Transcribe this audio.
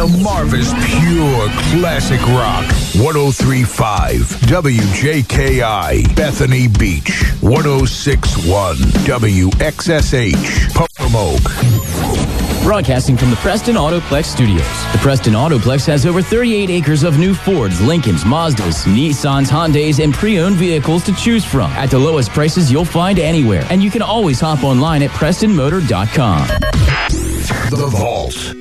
Delmarva's pure classic rock. 103.5 WJKI, Bethany Beach. 106.1 WXSH, Potomac. Broadcasting from the Preston Autoplex Studios. The Preston Autoplex has over 38 acres of new Fords, Lincolns, Mazdas, Nissans, Hyundais, and pre-owned vehicles to choose from at the lowest prices you'll find anywhere. And you can always hop online at PrestonMotor.com. The Vault.